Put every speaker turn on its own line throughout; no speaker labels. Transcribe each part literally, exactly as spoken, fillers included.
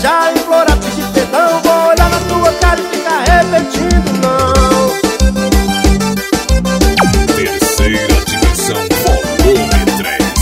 rastejar, implorar, pedir perdão. Vou olhar na tua cara e ficar repetindo não.
Terceira dimensão, volume três.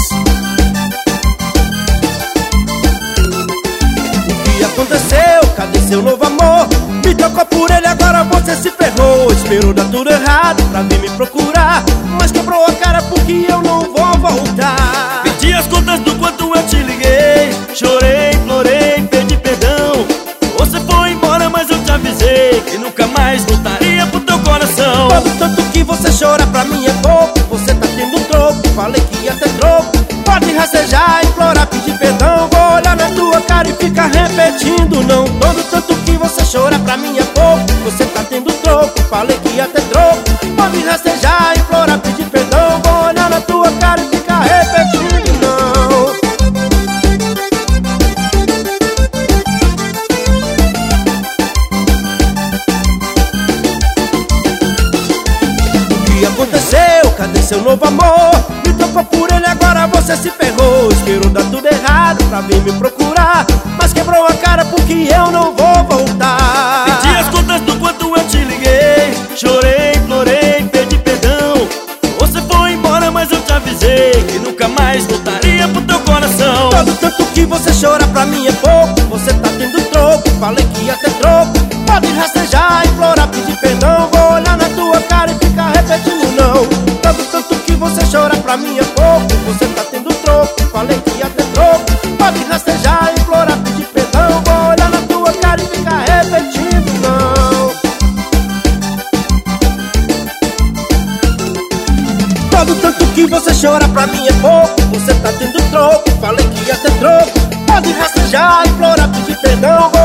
O que aconteceu? Cadê seu novo amor? Me trocou por ele, agora você se ferrou. Esperou dar tudo errado pra vir me procurar, mas quebrou a cara porque eu não vou voltar.
Pedi as contas do quanto eu te liguei, chorei, implorei, pedi perdão. Você foi embora, mas eu te avisei que nunca mais voltaria pro teu coração.
Todo tanto que você chora pra mim é pouco, você tá tendo troco, falei que ia ter troco. Pode rastejar, implorar, pedir perdão. Vou olhar na tua cara e ficar repetindo não. Todo tanto que você chora pra mim é pouco, você tá tendo troco, falei que ia ter troco. Pode rastejar, implorar, pedir perdão. Vou olhar na tua cara e ficar repetindo não. O que aconteceu? Cadê seu novo amor? Me trocou por ele, agora você se ferrou. Esperou dar tudo errado pra vir me procurar, mas quebrou a cara porque eu não vou voltar.
Pedi as contas do quanto eu te liguei, chorei, implorei, pedi perdão. Você foi embora, mas eu te avisei que nunca mais voltaria pro teu coração.
Todo tanto que você chora pra mim é pouco, você tá tendo troco, falei que ia ter troco. Pode rastejar, implorar, pedir perdão. Vou olhar na tua cara e ficar repetindo não. Todo tanto que você chora pra mim é pouco, você tá tendo troco, falei que ia ter troco. Pode rastejar, implorar, pedir perdão. Vou olhar na tua cara e ficar repetindo não. Todo tanto que você chora pra mim é pouco, você tá tendo troco, falei que ia ter troco. Pode rastejar, implorar, pedir perdão.